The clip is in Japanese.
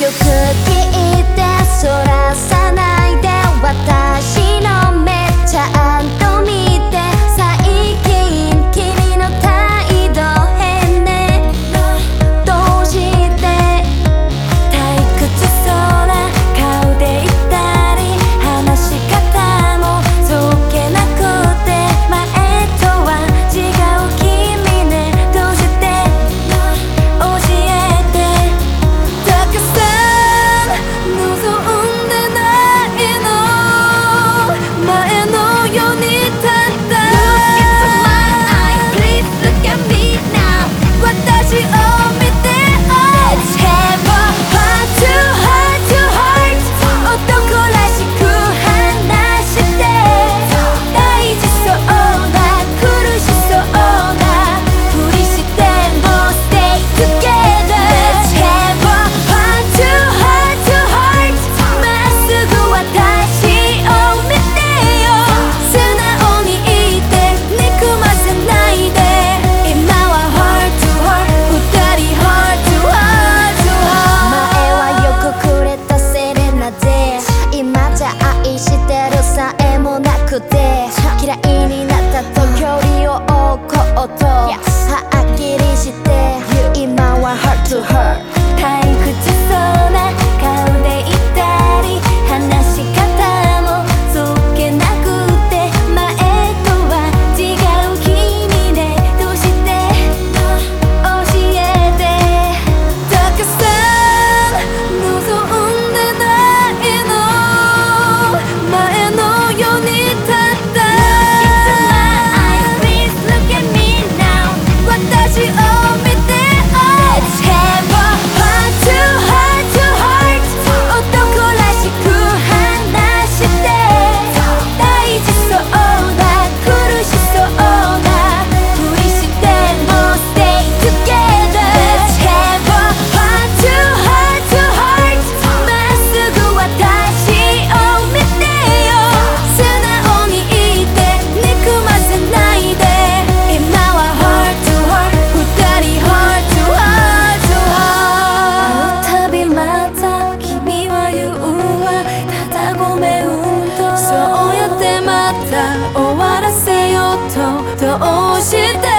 よく聞いてそらさないで私の目ちゃんと見て最近君の態度変ねどうして退屈そうな顔でいたり話し方もそっけなくて前とは違う君ねどうして教えてたくさん望んでないの前のようにたった Look into my eyes, please look at me now 私を見て Let's have a heart to heart to heart 男らしく話して大事そうな苦しそうなふりしても Stay together Let's have a heart to heart to heart まっすぐ私を見てよ素直に言って憎ませないで今は Heart to heart 二人 Heart to heart to heart 前はよくくれたセレナで今じゃ愛してるさえもなくて嫌いになったと距離を置こうとはっきりして今は Heart to heart 退屈そうな顔でいたり話し方もそっけなくて前とは違う君でどうして教えてたくさん望んでないの前のようにたった Into my eyes, please look at me now 私を見て Let's have a heart to heart to heart 男らしく話して大事そうな苦しそうなふりしても Stay together Let's have a heart to heart to heart まっすぐ私を見てよ素直に言って憎ませないで今は Heart to heart 二人 Heart to heart to heart 会うたびまた君は言うわただごめんとそうやってまた終わらせようとどうして